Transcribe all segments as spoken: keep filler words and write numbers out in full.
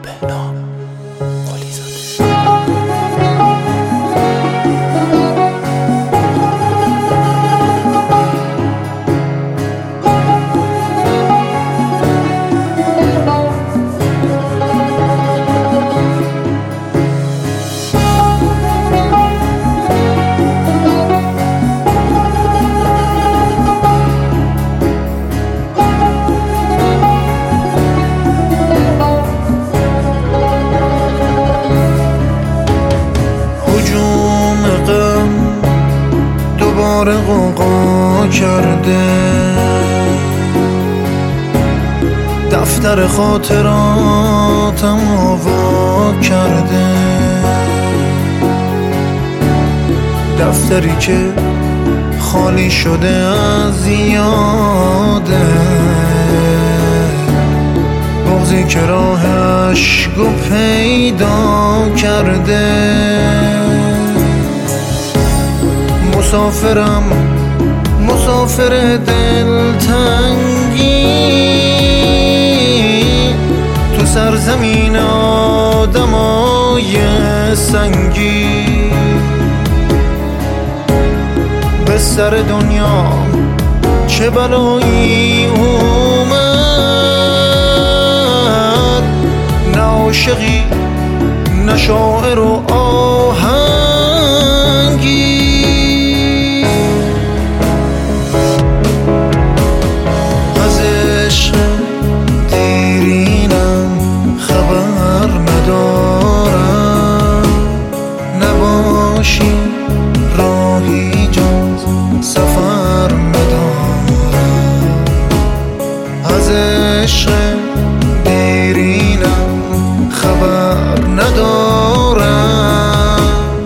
بهنام قلی‌زاده. دوباره غوغا کرده، دفتر خاطراتم آوا کرده، دفتری که خالی شده از یاده، بغضی که راه عشقو پیدا کرده. مسافرم مسافر دلتنگی، تو سرزمین آدمای سنگی، به سر دنیا چه بلایی اومد، نه عاشقی نه شاعر و آهنگی. راهی جز سفر ندارم، از عشق دیرینم خبر ندارم،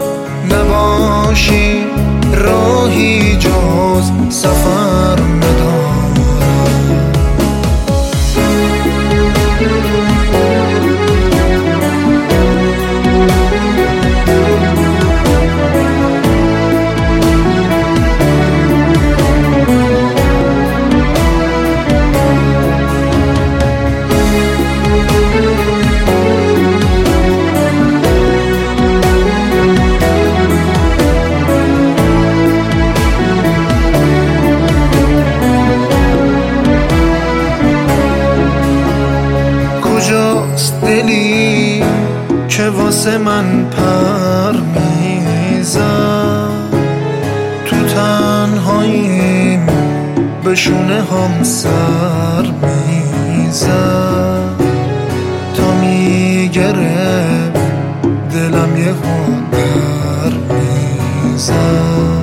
نباشی راهی جز سفر ندارم. کجاست دلی که واسه من پر میزد، تو تنهاییم به شونه هم سر میزد، تا میگرفت دلم یه در میزد.